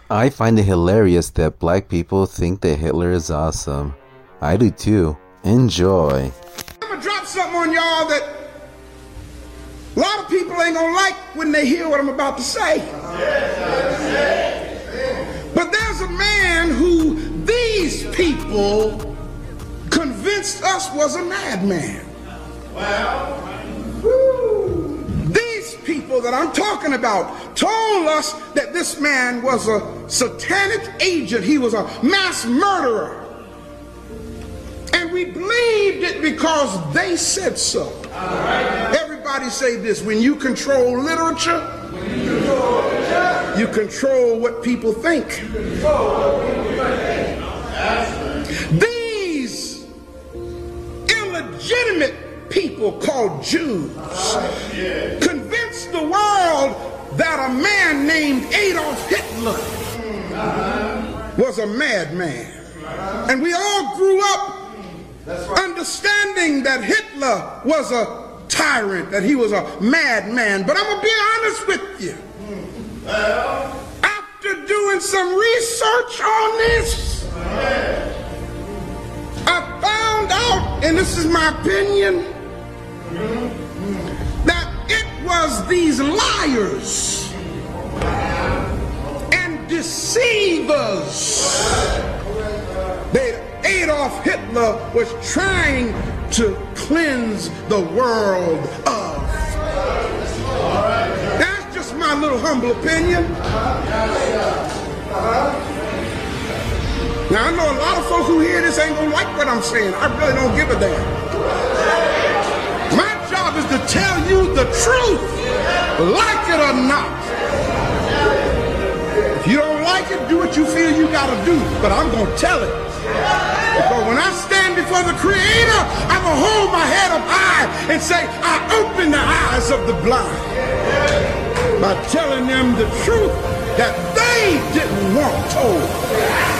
I find it hilarious that black people think that Hitler is awesome. I do too. Enjoy. I'm gonna drop something on y'all that a lot of people ain't gonna like when they hear what I'm about to say. But there's a man who these people convinced us was a madman. These people that I'm talking about told us that this man was a satanic agent. He was a mass murderer. And we believed it because they said so. Everybody say this: when you control literature, you control what people think. These illegitimate people called Jews convinced the world that a man named Adolf Hitler was a madman. And we all grew up understanding that Hitler was a tyrant, that he was a madman. But I'm going to be honest with you. After doing some research on this, I found out, and this is my opinion, that it was these liars and deceivers that Adolf Hitler was trying to cleanse the world of. That's just my little humble opinion. Now I know a lot of folks who hear this ain't gonna like what I'm saying. I really don't give a damn. My job is to tell you the truth, like it or not. If you don't like it, do what you feel you gotta do, but I'm gonna tell it. Because when I stand before the Creator, I'm going to hold my head up high and say, I open the eyes of the blind by telling them the truth that they didn't want told.